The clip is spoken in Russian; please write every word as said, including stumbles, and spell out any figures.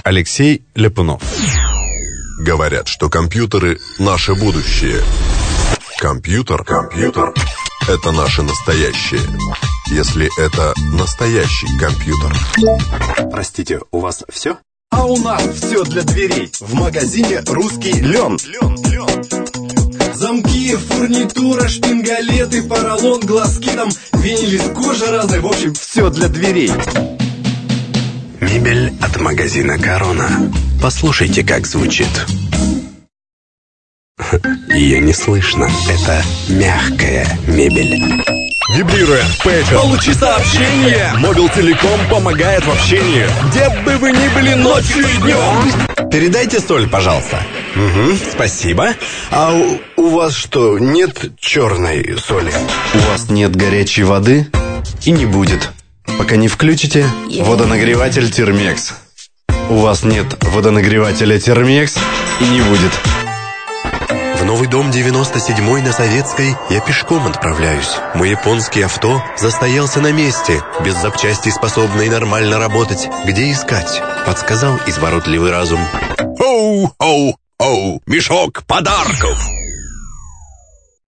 Алексей Ляпунов. Говорят, что компьютеры – наше будущее. Компьютер, компьютер – это наше настоящее. Если это настоящий компьютер. Простите, у вас все? А у нас все для дверей. В магазине «Русский лен». Лен, лен. Замки, фурнитура, шпингалеты, поролон, глазки, там винили с кожи разной. В общем, все для дверей. Мебель от магазина «Корона». Послушайте, как звучит. Ее не слышно. Это мягкая мебель. Вибрирует пейджер. Получи сообщение. Мобил Телеком помогает в общении. Где бы вы ни были ночью и днем. Передайте соль, пожалуйста. Угу, спасибо. А у, у вас что, нет черной соли? У вас нет горячей воды? И не будет, пока не включите водонагреватель Термекс. У вас нет водонагревателя Термекс и не будет. В новый дом девяносто седьмой на Советской я пешком отправляюсь. Мой японский авто застоялся на месте, без запчастей способный нормально работать. Где искать? Подсказал изворотливый разум. Оу, оу, оу, мешок подарков.